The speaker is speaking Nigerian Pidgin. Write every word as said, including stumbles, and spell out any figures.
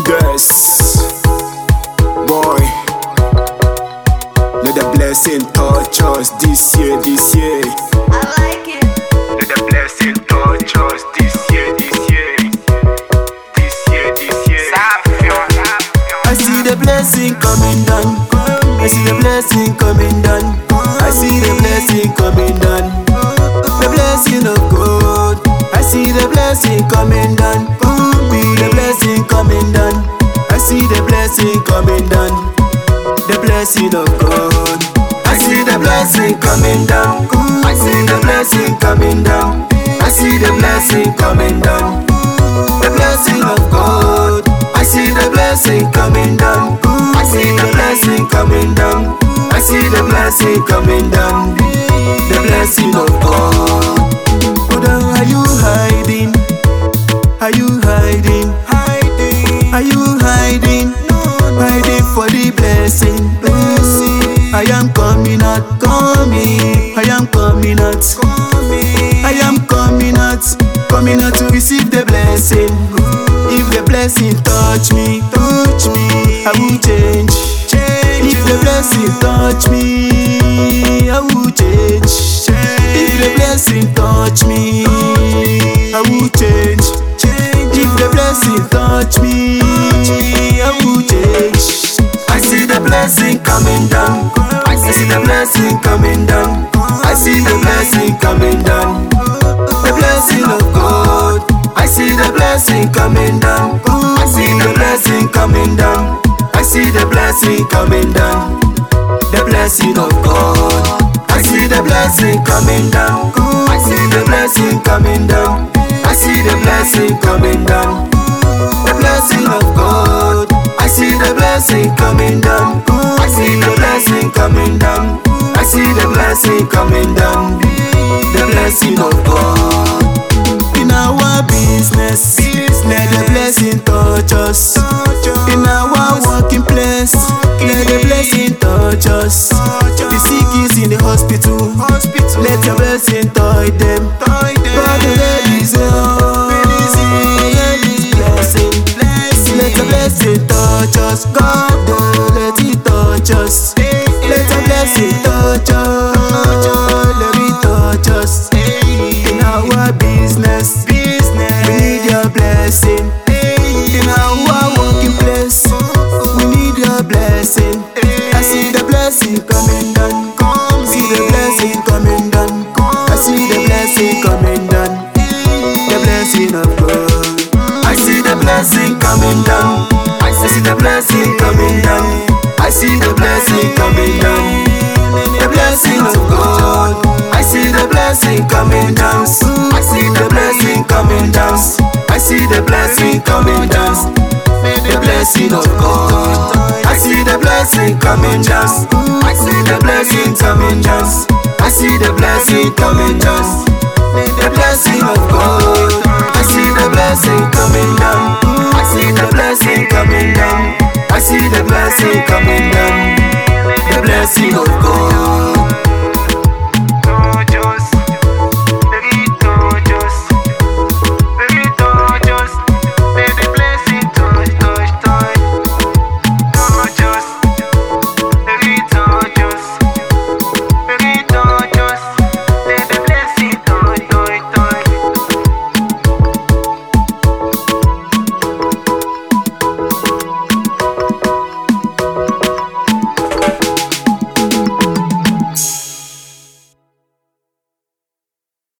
Guess, boy, let the blessing touch us this year, this year. I like it. Let the blessing touch us this year, this year. This year, this year. I see the blessing coming down. I see the blessing coming down. I see the blessing coming down. The blessing of God. I see the blessing coming down. The blessing coming down. I see the blessing coming down. The blessing of God. I see the blessing coming down. I see the blessing coming down. I see the blessing coming down. The blessing of God. I see the blessing coming down. I see the blessing coming down. I see the blessing coming down. The blessing of God. But are you hiding? Are you hiding? Hiding. Are you hiding? Hiding for the blessing. Blessing. I am coming out, coming. I am coming out, coming. I am coming out, coming out to receive the blessing. If the blessing touch me, touch me, I will change. Change. If the blessing touch me, I will change. Change. If the blessing touch me, I will change. Change. If the blessing touch me, I will change. I see the blessing coming down. I see the blessing coming down. I see the blessing coming down. The blessing of God. I see the blessing coming down. I see the blessing coming down. I see the blessing coming down. The blessing of God. I see the blessing coming down. I see the blessing coming down. I see the blessing coming down. The blessing of God. I see the blessing coming down. I see the blessing coming down. I see the blessing coming down. The blessing of God. In our business, let the blessing touch us. In our working place, let the blessing touch us. The sick is in the hospital, let the blessing touch them. God let His blessing, let the blessing touch us. God let it touch us. Let the blessing touch us. Let it touch us. In our business, we need your blessing. In our working place, we need your blessing. I see the blessing coming down. See the blessing coming down. I see the blessing coming down. The blessing of God. I see the blessing coming down. I see the blessing coming down. I see the blessing coming down. The blessing of God. I see the blessing coming down. I see the blessing coming down. I see the blessing coming down. The blessing of God. I see the blessing coming down. I see the blessing coming down. I see the blessing coming down. The blessing of God. I see the blessing coming down.